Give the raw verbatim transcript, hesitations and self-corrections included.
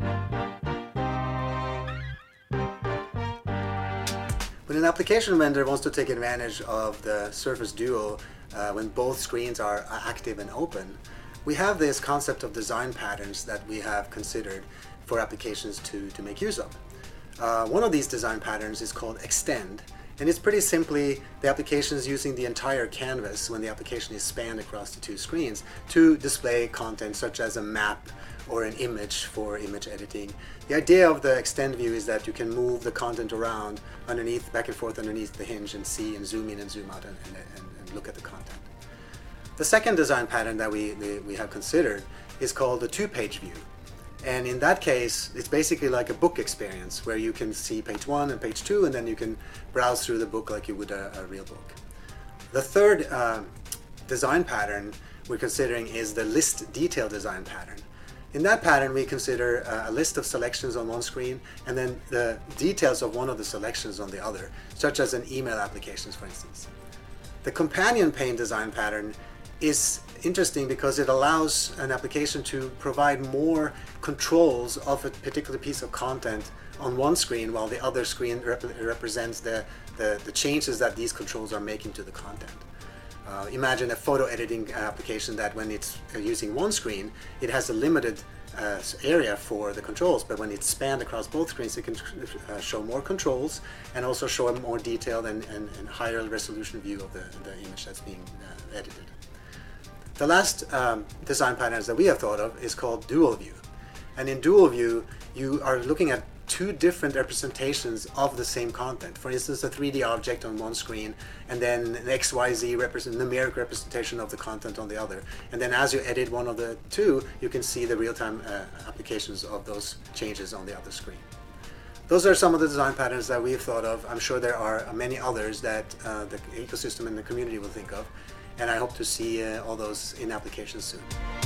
When an application vendor wants to take advantage of the Surface Duo uh, when both screens are active and open, we have this concept of design patterns that we have considered for applications to, to make use of. Uh, one of these design patterns is called Extend, and it's pretty simply the application is using the entire canvas when the application is spanned across the two screens to display content such as a map or an image for image editing. The idea of the Extend view is that you can move the content around underneath, back and forth underneath the hinge and see and zoom in and zoom out and, and, and look at the content. The second design pattern that we, we have considered is called the two-page view. And in that case, it's basically like a book experience where you can see page one and page two, and then you can browse through the book like you would a, a real book. The third uh, design pattern we're considering is the list detail design pattern. In that pattern, we consider uh, a list of selections on one screen and then the details of one of the selections on the other, such as an email applications, for instance. The companion pane design pattern is interesting because it allows an application to provide more controls of a particular piece of content on one screen while the other screen rep represents the, the, the changes that these controls are making to the content. Uh, imagine a photo editing application that when it's using one screen, it has a limited uh, area for the controls, but when it's spanned across both screens, it can uh, show more controls and also show a more detailed and, and, and higher resolution view of the, the image that's being uh, edited. The last um, design patterns that we have thought of is called dual view. And in dual view, you are looking at two different representations of the same content. For instance, a three D object on one screen, and then an X Y Z represent, numeric representation of the content on the other. And then as you edit one of the two, you can see the real-time uh, applications of those changes on the other screen. Those are some of the design patterns that we've thought of. I'm sure there are many others that uh, the ecosystem and the community will think of. And I hope to see uh, all those in applications soon.